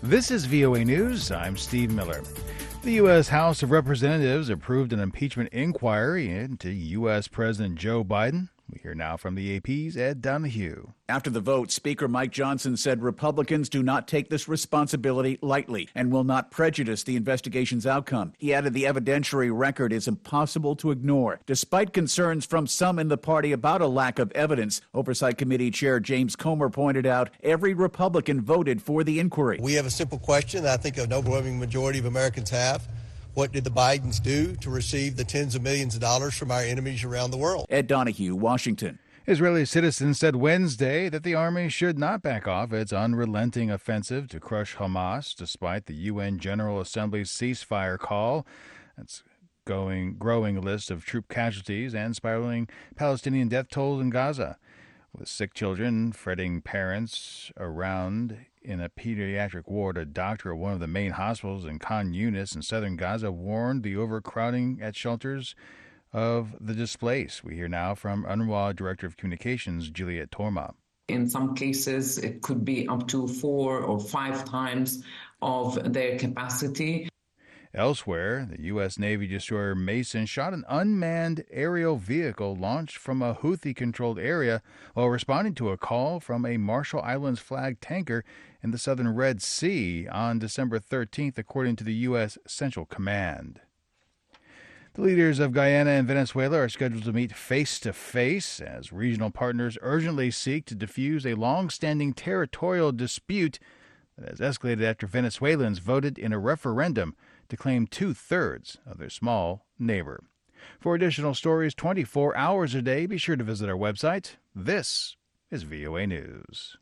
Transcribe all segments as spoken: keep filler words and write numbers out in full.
This is V O A News. I'm Steve Miller. The U S. House of Representatives approved an impeachment inquiry into U S. President Joe Biden. We hear now from the A P's Ed Donahue. After the vote, Speaker Mike Johnson said Republicans do not take this responsibility lightly and will not prejudice the investigation's outcome. He added the evidentiary record is impossible to ignore. Despite concerns from some in the party about a lack of evidence, Oversight Committee Chair James Comer pointed out every Republican voted for the inquiry. We have a simple question that I think an overwhelming majority of Americans have. What did the Bidens do to receive the tens of millions of dollars from our enemies around the world? Ed Donahue, Washington. Israeli citizens said Wednesday that the army should not back off its unrelenting offensive to crush Hamas, despite the U N General Assembly's ceasefire call. That's going growing list of troop casualties and spiraling Palestinian death tolls in Gaza. With sick children, fretting parents around in a pediatric ward, a doctor at one of the main hospitals in Khan Yunis in southern Gaza warned the overcrowding at shelters of the displaced. We hear now from UNRWA Director of Communications, Juliet Torma. In some cases, it could be up to four or five times of their capacity. Elsewhere, the U S. Navy destroyer Mason shot an unmanned aerial vehicle launched from a Houthi-controlled area while responding to a call from a Marshall Islands-flagged tanker in the southern Red Sea on December thirteenth, according to the U S. Central Command. The leaders of Guyana and Venezuela are scheduled to meet face-to-face as regional partners urgently seek to defuse a long-standing territorial dispute that has escalated after Venezuelans voted in a referendum to claim two-thirds of their small neighbor. For additional stories twenty-four hours a day, be sure to visit our website. This is V O A News.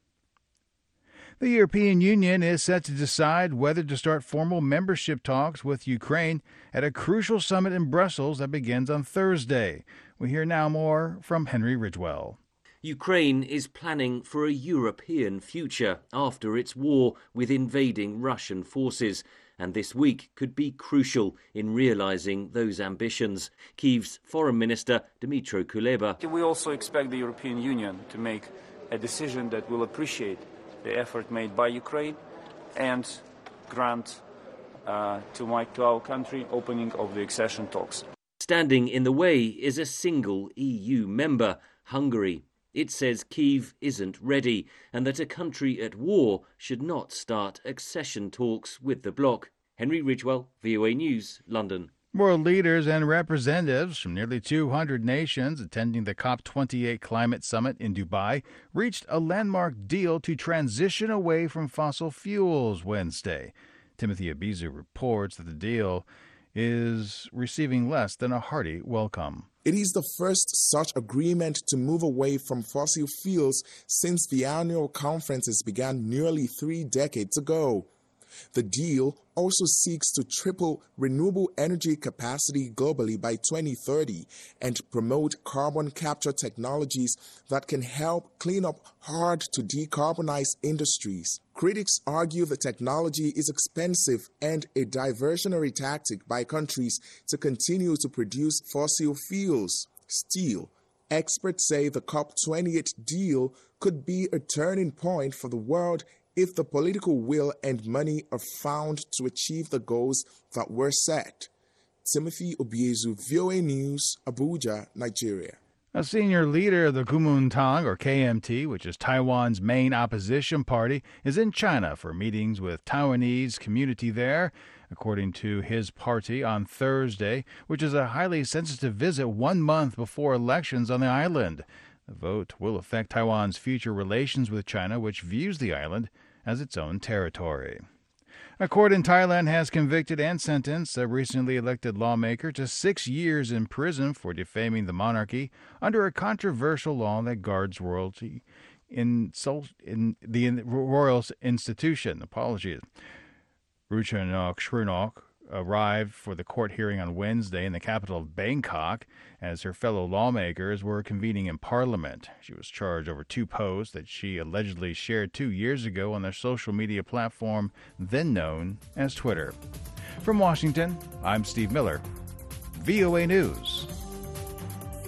The European Union is set to decide whether to start formal membership talks with Ukraine at a crucial summit in Brussels that begins on Thursday. We hear now more from Henry Ridgewell. Ukraine is planning for a European future after its war with invading Russian forces, and this week could be crucial in realising those ambitions. Kyiv's Foreign Minister Dmytro Kuleba. We also expect the European Union to make a decision that will appreciate the effort made by Ukraine and grant uh, to, my, to our country opening of the accession talks. Standing in the way is a single E U member, Hungary. It says Kyiv isn't ready and that a country at war should not start accession talks with the bloc. Henry Ridgewell, V O A News, London. World leaders and representatives from nearly two hundred nations attending the COP twenty-eight climate summit in Dubai reached a landmark deal to transition away from fossil fuels Wednesday. Timothy Abizu reports that the deal is receiving less than a hearty welcome. It is the first such agreement to move away from fossil fuels since the annual conferences began nearly three decades ago. The deal also seeks to triple renewable energy capacity globally by twenty thirty and promote carbon capture technologies that can help clean up hard-to-decarbonize industries. Critics argue the technology is expensive and a diversionary tactic by countries to continue to produce fossil fuels. Still, experts say the COP twenty-eight deal could be a turning point for the world if the political will and money are found to achieve the goals that were set. Timothy Obiezu, V O A News, Abuja, Nigeria. A senior leader of the Kuomintang, or K M T, which is Taiwan's main opposition party, is in China for meetings with Taiwanese community there, according to his party, on Thursday, which is a highly sensitive visit one month before elections on the island. The vote will affect Taiwan's future relations with China, which views the island as its own territory. A court in Thailand has convicted and sentenced a recently elected lawmaker to six years in prison for defaming the monarchy under a controversial law that guards royalty in, in the royal institution. Apologies. Ruchanok Shrunok arrived for the court hearing on Wednesday in the capital of Bangkok as her fellow lawmakers were convening in Parliament. She was charged over two posts that she allegedly shared two years ago on their social media platform, then known as Twitter. From Washington, I'm Steve Miller, V O A News.